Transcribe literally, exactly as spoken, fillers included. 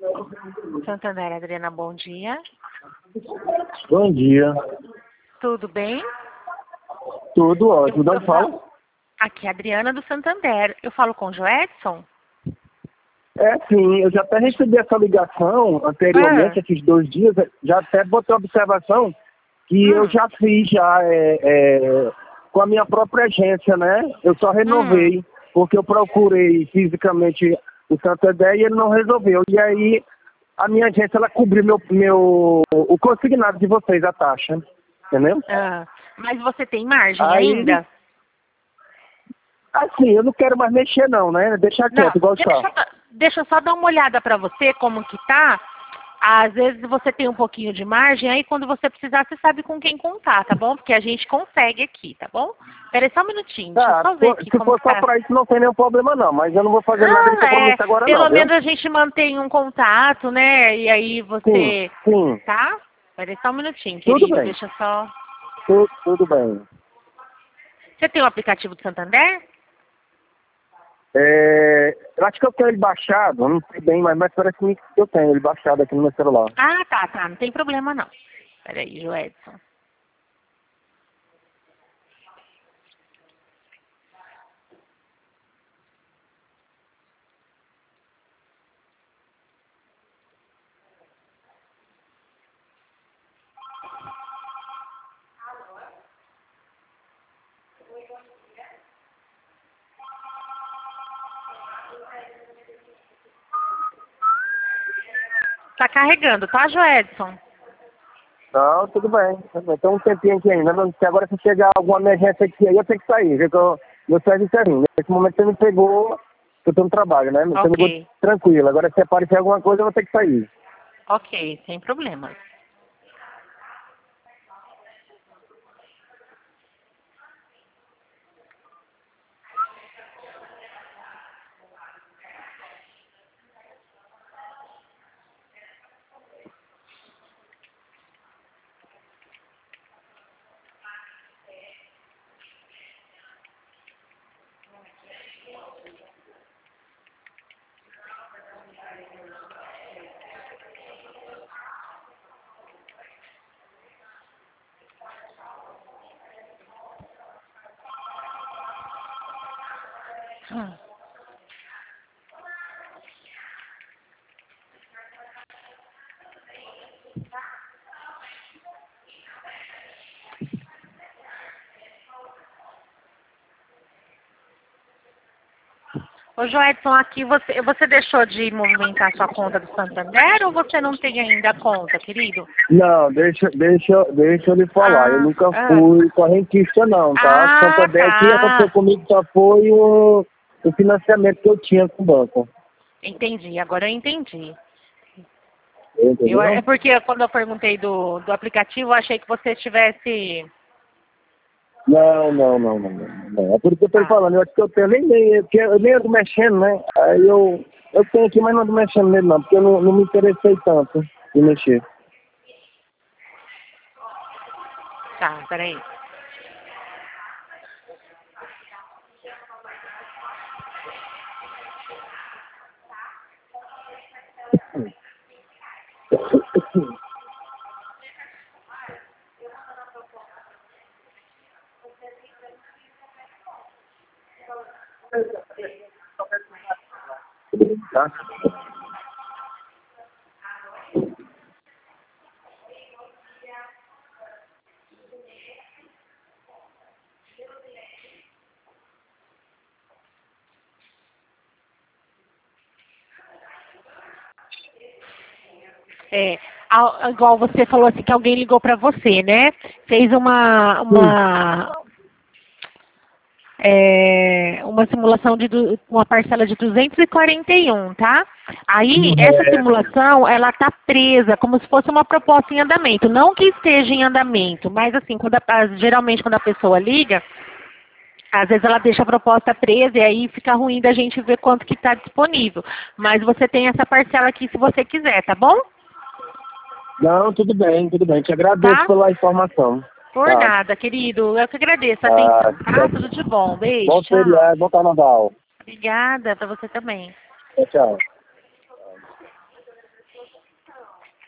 Santander, Adriana, bom dia. Bom dia. Tudo bem? Tudo ótimo. Eu, Não eu fala? falo... Aqui é a Adriana do Santander. Eu falo com o Joedson? É, sim. Eu já até recebi essa ligação anteriormente, Ah. esses dois dias. Já até botei observação que Hum. eu já fiz já é, é, com a minha própria agência, né? Eu só renovei, Hum. porque eu procurei fisicamente o Santander e ele não resolveu. E aí a minha agência, ela cobriu meu, meu, o consignado de vocês, a taxa. Entendeu? Ah. Mas você tem margem Aí, ainda? assim, eu não quero mais mexer não, né? Deixar Não, quieto, igual deixa, está. deixa eu só dar uma olhada para você como que tá. Às vezes você tem um pouquinho de margem, aí quando você precisar, você sabe com quem contar, tá bom? Porque a gente consegue aqui, tá bom? Peraí só um minutinho, deixa eu Tá, só ver for- aqui se como for que só tá. pra isso não tem nenhum problema não, mas eu não vou fazer nada de Não, é, compromisso agora não, pelo viu? menos a gente mantém um contato, né? E aí Sim, você, sim, tá? Peraí só um minutinho, tudo querido, bem, deixa eu só... tu, tudo bem. Você tem o aplicativo do Santander? É, eu acho que eu tenho ele baixado, não sei bem, mas, mas parece que eu tenho ele baixado aqui no meu celular. Ah, tá, tá, não tem problema não. Peraí, Joedson. Tá carregando, tá, Joedson? Não, tudo bem, tudo bem. Tem um tempinho aqui ainda, não, se agora se chegar alguma emergência aqui aí eu tenho que sair, viu? Que eu, meu serviço é ruim. Nesse momento você me pegou, eu tô no trabalho, né? Você me pegou Ok, tranquilo, agora se aparecer alguma coisa eu vou ter que sair. ok, sem problema. Hum. Ô Joedson, aqui você, você deixou de movimentar sua conta do Santander ou você não tem ainda a conta, querido? Não, deixa, deixa, deixa eu lhe falar. Eu Ah, nunca ah, fui correntista não, tá? ah, Santander aqui aconteceu tá. comigo só foi o, o financiamento que eu tinha com o banco. Entendi, agora eu entendi. Eu, é Entendeu? porque quando eu perguntei do, do aplicativo, eu achei que você tivesse... Não, não, não, não, não. não. É por isso que eu tô lhe Ah, falando. Eu acho que eu tenho nem, nem, porque eu nem ando mexendo, né? Aí eu, eu tenho aqui, mas não ando mexendo nele não, porque eu não, não me interessei tanto em mexer. tá, peraí. Tá? É, a- igual você falou assim que alguém ligou pra você, né? Fez uma, Sim. uma, é, uma simulação de du- uma parcela de duzentos e quarenta e um, tá? Aí, essa Correto. simulação, ela tá presa, como se fosse uma proposta em andamento. Não que esteja em andamento, mas assim, quando a- geralmente quando a pessoa liga, às vezes ela deixa a proposta presa e aí fica ruim da gente ver quanto que está disponível. Mas você tem essa parcela aqui se você quiser, tá bom? Não, tudo bem, tudo bem. Te agradeço Tá? pela informação. Por Tá. nada, querido. Eu que agradeço a Tá. atenção, tá? Tudo de bom. Beijo, Bom tchau. feriado, bom carnaval. Obrigada, pra você também. Tchau, tchau.